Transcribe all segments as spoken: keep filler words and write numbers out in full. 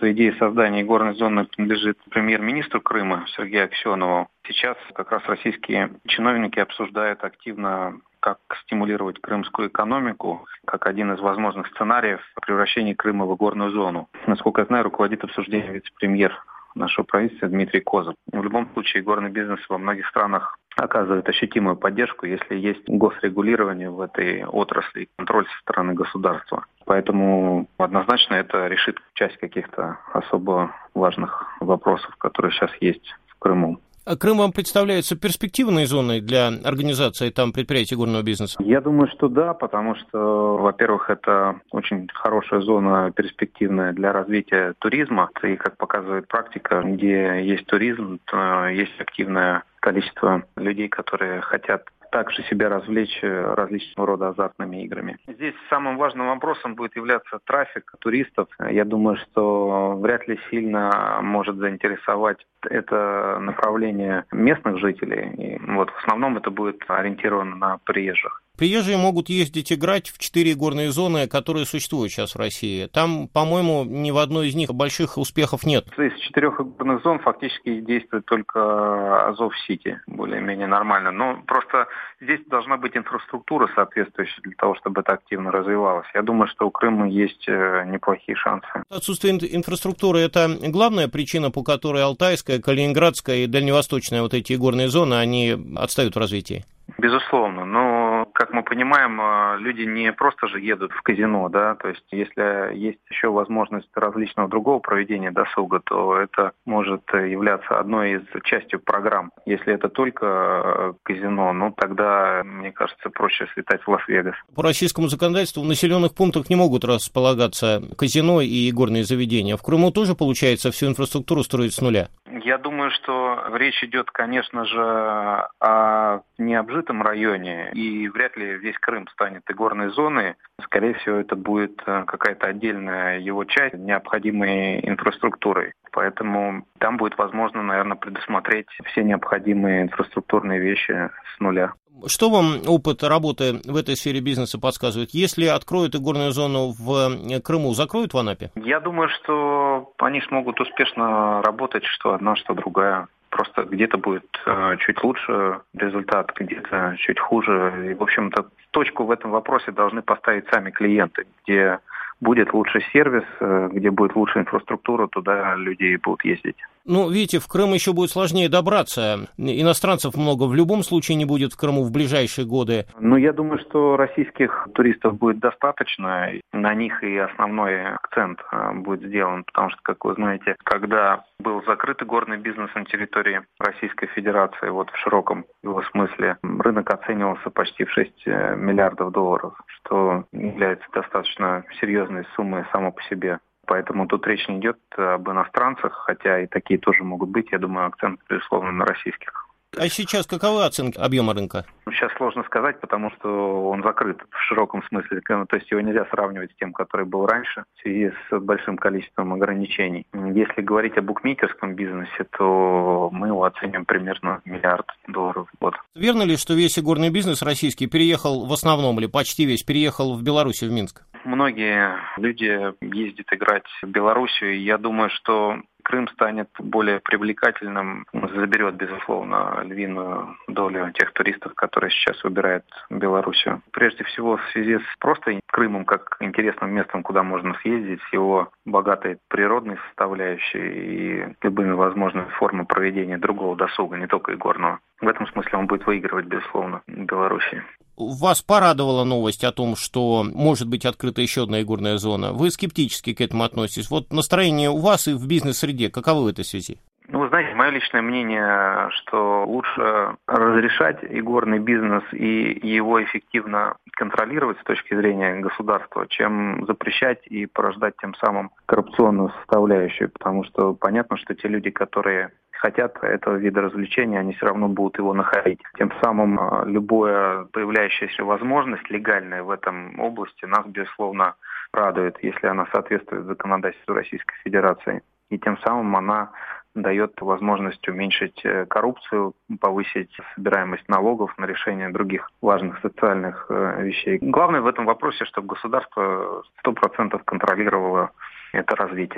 что идея создания горной зоны принадлежит премьер-министру Крыма Сергею Аксенову. Сейчас как раз российские чиновники обсуждают активно, как стимулировать крымскую экономику, как один из возможных сценариев превращения Крыма в горную зону. Насколько я знаю, руководит обсуждением вице-премьер нашего правительства Дмитрий Козыб. В любом случае, горный бизнес во многих странах оказывает ощутимую поддержку, если есть госрегулирование в этой отрасли и контроль со стороны государства. Поэтому однозначно это решит часть каких-то особо важных вопросов, которые сейчас есть в Крыму. А Крым вам представляется перспективной зоной для организации там предприятий горного бизнеса? Я думаю, что да, потому что, во-первых, это очень хорошая зона перспективная для развития туризма. И, как показывает практика, где есть туризм, то есть активное количество людей, которые хотят также себя развлечь различного рода азартными играми. Здесь самым важным вопросом будет являться трафик туристов. Я думаю, что вряд ли сильно может заинтересовать это направление местных жителей. И вот в основном это будет ориентировано на приезжих. Приезжие могут ездить играть в четыре горные зоны, которые существуют сейчас в России. Там, по-моему, ни в одной из них больших успехов нет. Из четырех горных зон фактически действует только Азов-Сити, более-менее нормально. Но просто здесь должна быть инфраструктура соответствующая для того, чтобы это активно развивалось. Я думаю, что у Крыма есть неплохие шансы. Отсутствие инфраструктуры – это главная причина, по которой Алтайская, Калининградская и Дальневосточная вот эти горные зоны, они отстают в развитии? Безусловно, но, как мы понимаем, люди не просто же едут в казино, да, то есть если есть еще возможность различного другого проведения досуга, то это может являться одной из частью программ. Если это только казино, ну тогда, мне кажется, проще слетать в Лас-Вегас. По российскому законодательству в населенных пунктах не могут располагаться казино и горные заведения. В Крыму тоже, получается, всю инфраструктуру строить с нуля? Я думаю, что речь идет, конечно же, о необжитом районе, и вряд ли весь Крым станет игорной зоной. Скорее всего, это будет какая-то отдельная его часть необходимой инфраструктурой. Поэтому там будет возможно, наверное, предусмотреть все необходимые инфраструктурные вещи с нуля. Что вам опыт работы в этой сфере бизнеса подсказывает? Если откроют игорную зону в Крыму, закроют в Анапе? Я думаю, что они смогут успешно работать, что одна, что другая. Просто где-то будет э, чуть лучше результат, где-то чуть хуже. И, в общем-то, точку в этом вопросе должны поставить сами клиенты, где будет лучший сервис, э, где будет лучшая инфраструктура, туда люди будут ездить. Ну, видите, в Крым еще будет сложнее добраться. Иностранцев много в любом случае не будет в Крыму в ближайшие годы. Ну, я думаю, что российских туристов будет достаточно. На них и основной акцент будет сделан, потому что, как вы знаете, когда был закрыт горный бизнес на территории Российской Федерации, вот в широком его смысле, рынок оценивался почти в шесть миллиардов долларов, что является достаточно серьезной суммой само по себе. Поэтому тут речь не идет об иностранцах, хотя и такие тоже могут быть. Я думаю, акцент, безусловно, на российских. А сейчас каковы оценки объема рынка? Сейчас сложно сказать, потому что он закрыт в широком смысле. То есть его нельзя сравнивать с тем, который был раньше, в связи с большим количеством ограничений. Если говорить о букмекерском бизнесе, то мы его оценим примерно миллиард долларов в год. Верно ли, что весь игорный бизнес российский переехал в основном, или почти весь, переехал в Беларусь, в Минск? Многие люди ездят играть в Белоруссию, и я думаю, что Крым станет более привлекательным, заберет, безусловно, львиную долю тех туристов, которые сейчас выбирают Белоруссию. Прежде всего, в связи с просто Крымом как интересным местом, куда можно съездить, с его богатой природной составляющей и любыми возможными формами проведения другого досуга, не только игорного. В этом смысле он будет выигрывать, безусловно, в Белоруссии. Вас порадовала новость о том, что может быть открыта еще одна игорная зона. Вы скептически к этому относитесь. Вот настроение у вас и в бизнес-среде каково в этой связи? Ну, вы знаете, мое личное мнение, что лучше разрешать игорный бизнес и его эффективно контролировать с точки зрения государства, чем запрещать и порождать тем самым коррупционную составляющую. Потому что понятно, что те люди, которые хотят этого вида развлечения, они все равно будут его находить. Тем самым любая появляющаяся возможность легальная в этом области нас, безусловно, радует, если она соответствует законодательству Российской Федерации. И тем самым она дает возможность уменьшить коррупцию, повысить собираемость налогов на решение других важных социальных вещей. Главное в этом вопросе, чтобы государство сто процентов контролировало это развитие.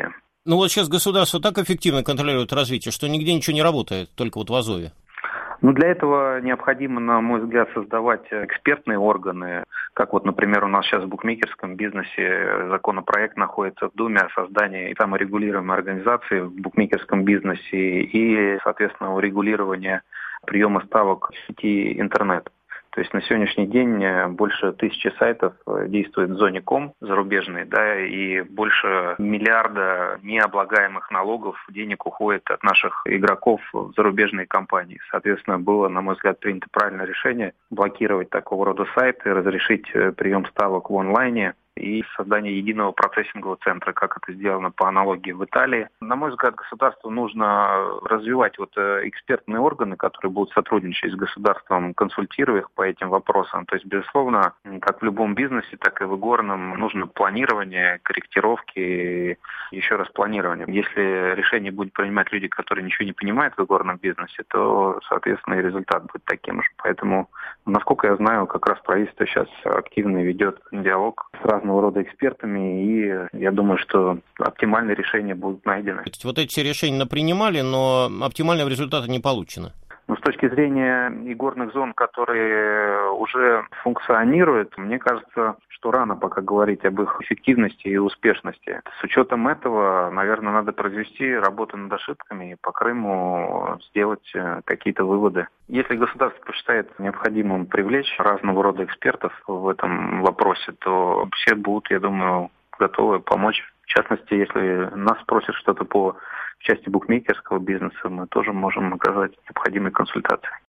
Ну вот сейчас государство так эффективно контролирует развитие, что нигде ничего не работает, только вот в Азове. Ну, для этого необходимо, на мой взгляд, создавать экспертные органы, как вот, например, у нас сейчас в букмекерском бизнесе законопроект находится в Думе о создании саморегулируемой организации в букмекерском бизнесе и, соответственно, урегулирования приема ставок в сети интернет. То есть на сегодняшний день больше тысячи сайтов действует в зоне ком зарубежной, да, и больше миллиарда необлагаемых налогов денег уходит от наших игроков в зарубежные компании. Соответственно, было, на мой взгляд, принято правильное решение блокировать такого рода сайты, разрешить прием ставок в онлайне и создание единого процессингового центра, как это сделано по аналогии в Италии. На мой взгляд, государству нужно развивать вот экспертные органы, которые будут сотрудничать с государством, консультируя их по этим вопросам. То есть, безусловно, как в любом бизнесе, так и в игорном нужно планирование, корректировки, еще раз планирование. Если решение будут принимать люди, которые ничего не понимают в игорном бизнесе, то, соответственно, и результат будет таким же. Поэтому, насколько я знаю, как раз правительство сейчас активно ведет диалог с разными рода экспертами, и я думаю, что оптимальные решения будут найдены. Вот эти все решения напринимали, но оптимального результата не получено. Но с точки зрения игорных зон, которые уже функционируют, мне кажется, что рано пока говорить об их эффективности и успешности. С учетом этого, наверное, надо произвести работу над ошибками и по Крыму сделать какие-то выводы. Если государство посчитает необходимым привлечь разного рода экспертов в этом вопросе, то все будут, я думаю, готовы помочь. В частности, если нас спросят что-то по в части букмекерского бизнеса, мы тоже можем оказать необходимые консультации.